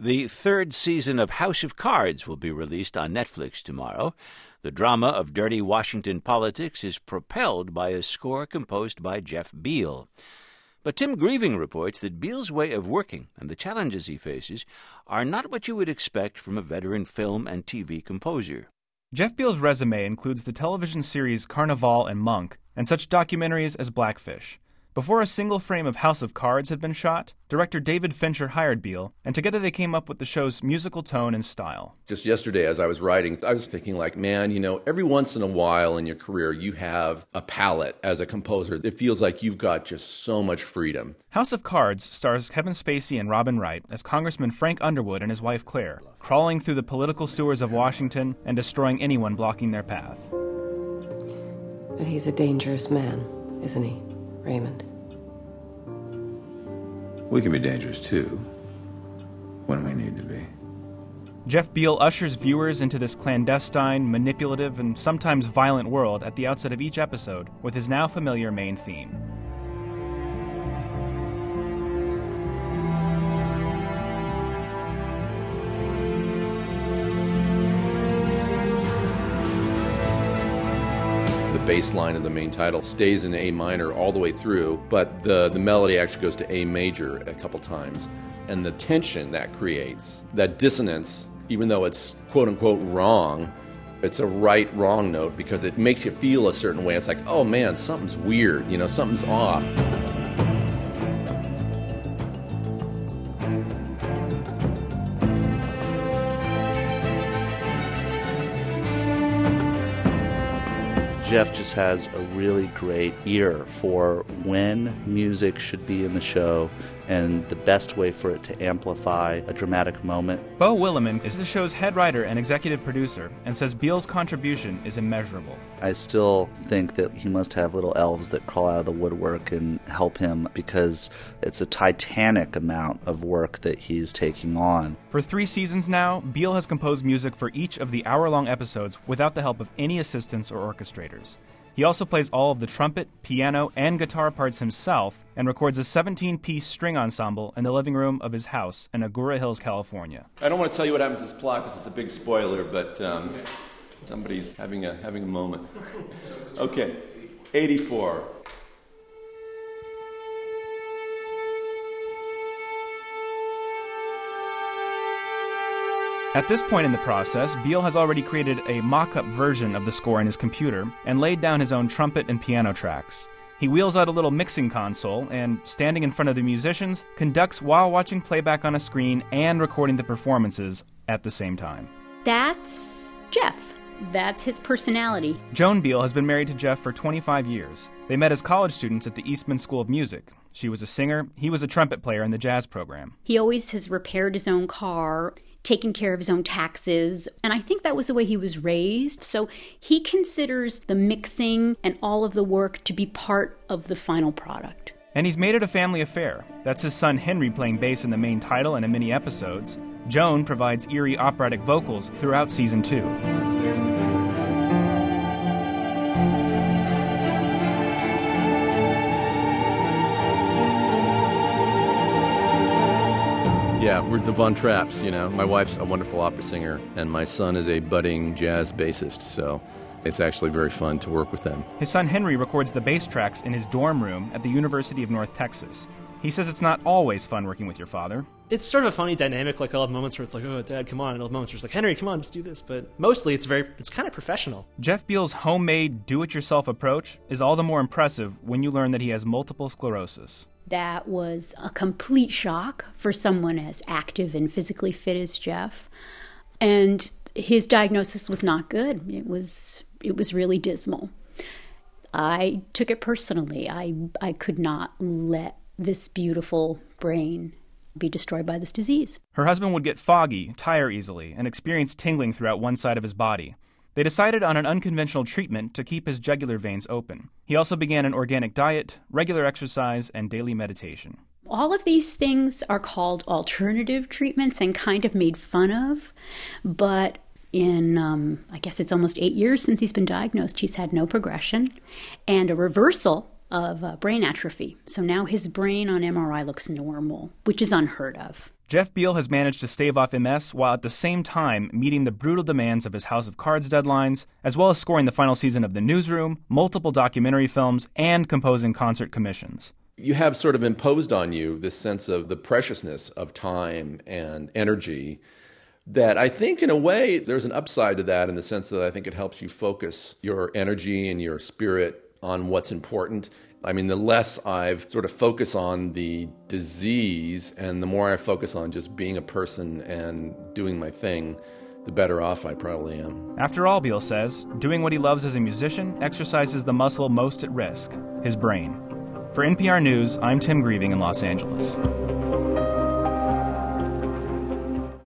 The third season of House of Cards will be released on Netflix tomorrow. The drama of dirty Washington politics is propelled by a score composed by Jeff Beal. But Tim Grieving reports that Beal's way of working and the challenges he faces are not what you would expect from a veteran film and TV composer. Jeff Beal's resume includes the television series Carnival and Monk, and such documentaries as Blackfish. Before a single frame of House of Cards had been shot, director David Fincher hired Beal, and together they came up with the show's musical tone and style. Just yesterday as I was writing, I was thinking every once in a while in your career you have a palette as a composer. It feels like you've got just so much freedom. House of Cards stars Kevin Spacey and Robin Wright as Congressman Frank Underwood and his wife Claire, crawling through the political sewers of Washington and destroying anyone blocking their path. But he's a dangerous man, isn't he, Raymond? We can be dangerous, too, when we need to be. Jeff Beal ushers viewers into this clandestine, manipulative, and sometimes violent world at the outset of each episode with his now familiar main theme. The bass line of the main title stays in A minor all the way through, but the melody actually goes to A major a couple times. And the tension that creates, that dissonance, even though it's quote-unquote wrong, it's a right-wrong note because it makes you feel a certain way. It's like, oh man, something's weird, something's off. Jeff just has a really great ear for when music should be in the show and the best way for it to amplify a dramatic moment. Beau Willimon is the show's head writer and executive producer and says Beal's contribution is immeasurable. I still think that he must have little elves that crawl out of the woodwork and help him because it's a titanic amount of work that he's taking on. For 3 seasons now, Beal has composed music for each of the hour-long episodes without the help of any assistants or orchestrators. He also plays all of the trumpet, piano, and guitar parts himself and records a 17-piece string ensemble in the living room of his house in Agoura Hills, California. I don't want to tell you what happens in this plot because it's a big spoiler, but somebody's having a moment. Okay, 84. At this point in the process, Beal has already created a mock-up version of the score in his computer and laid down his own trumpet and piano tracks. He wheels out a little mixing console and, standing in front of the musicians, conducts while watching playback on a screen and recording the performances at the same time. That's Jeff. That's his personality. Joan Beal has been married to Jeff for 25 years. They met as college students at the Eastman School of Music. She was a singer, he was a trumpet player in the jazz program. He always has repaired his own car, taken care of his own taxes, and I think that was the way he was raised. So he considers the mixing and all of the work to be part of the final product. And he's made it a family affair. That's his son Henry playing bass in the main title and in many episodes. Joan provides eerie operatic vocals throughout season 2. Yeah, we're the Von Trapps, My wife's a wonderful opera singer, and my son is a budding jazz bassist, so it's actually very fun to work with them. His son Henry records the bass tracks in his dorm room at the University of North Texas. He says it's not always fun working with your father. It's sort of a funny dynamic, I'll have moments where it's like, oh, Dad, come on, and I'll have moments where it's like, Henry, come on, just do this. But mostly it's kind of professional. Jeff Beal's homemade, do-it-yourself approach is all the more impressive when you learn that he has multiple sclerosis. That was a complete shock for someone as active and physically fit as Jeff. And his diagnosis was not good. It was really dismal. I took it personally. I could not let this beautiful brain be destroyed by this disease. Her husband would get foggy, tire easily, and experience tingling throughout one side of his body. They decided on an unconventional treatment to keep his jugular veins open. He also began an organic diet, regular exercise, and daily meditation. All of these things are called alternative treatments and kind of made fun of, but in, I guess it's almost 8 years since he's been diagnosed, he's had no progression and a reversal of brain atrophy. So now his brain on MRI looks normal, which is unheard of. Jeff Beal has managed to stave off MS while at the same time meeting the brutal demands of his House of Cards deadlines, as well as scoring the final season of The Newsroom, multiple documentary films, and composing concert commissions. You have sort of imposed on you this sense of the preciousness of time and energy that I think in a way there's an upside to that in the sense that I think it helps you focus your energy and your spirit on what's important. I mean, the less I've sort of focused on the disease and the more I focus on just being a person and doing my thing, the better off I probably am. After all, Beal says, doing what he loves as a musician exercises the muscle most at risk, his brain. For NPR News, I'm Tim Grieving in Los Angeles.